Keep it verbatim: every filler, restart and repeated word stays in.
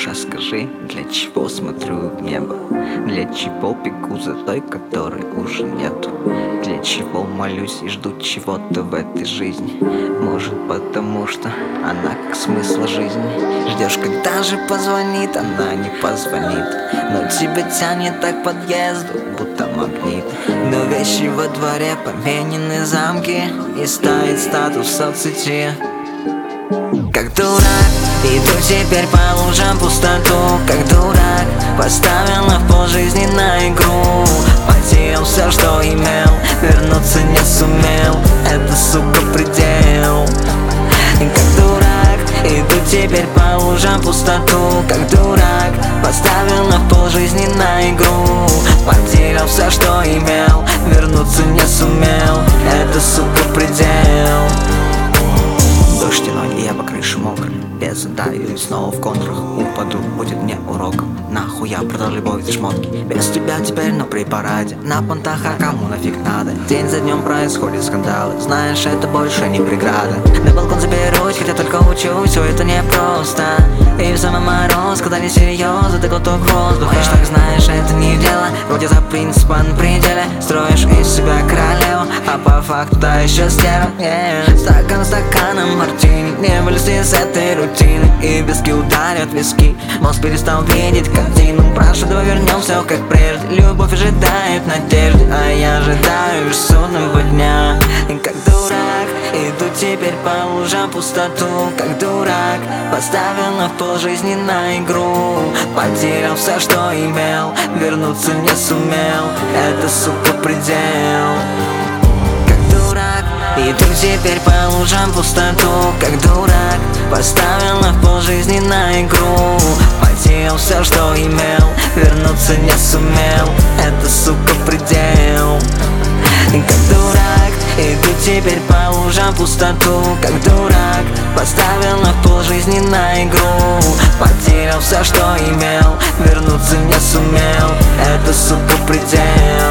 Душа, скажи, для чего смотрю в небо? Для чего бегу за той, которой уже нету? Для чего молюсь и жду чего-то в этой жизни? Может, потому что она как смысл жизни. Ждешь, когда же позвонит, она не позвонит, но тебя тянет так к подъезду, будто магнит. Но вещи во дворе поменены замки, и ставит статус в соцсети. Как дурак, иду теперь по лужам пустоту. Как дурак, поставила в полжизни на игру. Потерял все, что имел, вернуться не сумел. Это, сука, предел. Как дурак, иду теперь по лужам пустоту. Как дурак, поставила в полжизни на игру. Потерял все, что имел, вернуться не сумел. Это, сука, предел. Дождь стеной, и я по крыше мокрый. Без задаю и снова в контрах упаду, будет мне уроком. Нахуй я продал любовь за шмотки. Без тебя теперь на препарате, на понтах, а кому нафиг надо? День за днем происходят скандалы, знаешь, это больше не преграда. На балкон заберусь, хотя только учусь, все это непросто. И в самый мороз, когда не серьезно, ты глоток воздуха. Хочешь, так знаешь, это не дело, вроде за принципа на пределе. Строишь из себя королеву, а по факту да еще стерва. yeah. Стакан стаканом мартини, не вылезти из этой рутины. И виски ударят виски, мозг перестал видеть картину. Прошу, давай вернемся, как прежде. Любовь ожидает надежды, а я ожидаю лишь судного дня. И как дурак, иду теперь по лужам пустоту. Как дурак, поставила в полжизни на игру. Потерял все, что имел, вернуться не сумел. Это, сука, предел. Иду теперь по лужам пустоту. Как дурак, поставила в полжизни на игру. Потерял все, что имел, вернуться не сумел. Это, сука, предел. Как дурак, иду теперь по лужам пустоту. Как дурак, поставила в полжизни на игру. Потерял все, что имел, вернуться не сумел. Это, сука, предел.